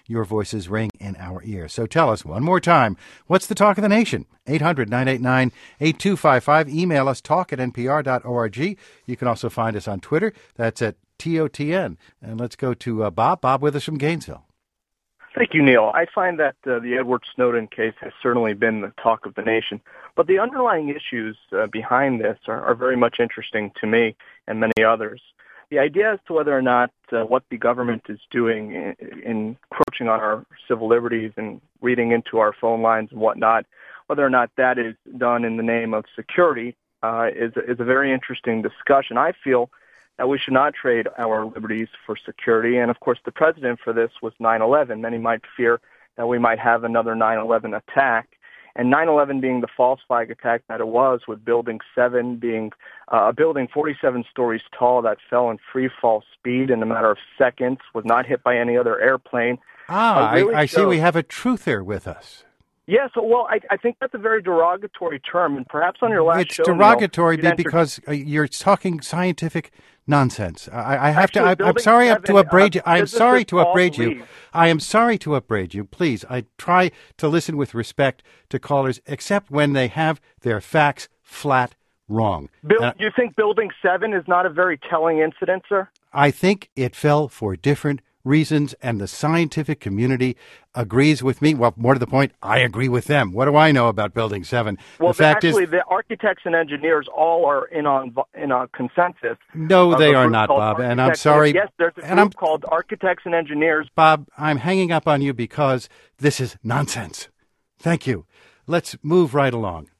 your voices ring in our ears. So tell us one more time, what's the talk of the nation? 800-989-8255. Email us, talk@npr.org. You can also find us on Twitter. That's at TOTN. And let's go to Bob. Bob with us from Gainesville. Thank you, Neil. I find that the Edward Snowden case has certainly been the talk of the nation, but the underlying issues behind this are very much interesting to me and many others. The idea as to whether or not what the government is doing in encroaching on our civil liberties and reading into our phone lines and whatnot, whether or not that is done in the name of security is a very interesting discussion. I feel that we should not trade our liberties for security. And, of course, the precedent for this was 9/11. Many might fear that we might have another 9/11 attack. And 9/11 being the false flag attack that it was, with Building 7 being a building 47 stories tall that fell in free fall speed in a matter of seconds, was not hit by any other airplane. I see we have a truther with us. Yes, well, I think that's a very derogatory term, and perhaps on your last show... It's derogatory because you're talking scientific nonsense. I'm sorry to upbraid you. I am sorry to upbraid you. I am sorry to upbraid you. Please, I try to listen with respect to callers, except when they have their facts flat wrong. You think Building 7 is not a very telling incident, sir? I think it fell for different reasons, and the scientific community agrees with me. Well, more to the point, I agree with them. What do I know about Building 7? Well, the architects and engineers all are in a consensus. No, they are not, Bob, and I'm sorry. Yes, there's a group called Architects and Engineers. Bob, I'm hanging up on you because this is nonsense. Thank you. Let's move right along.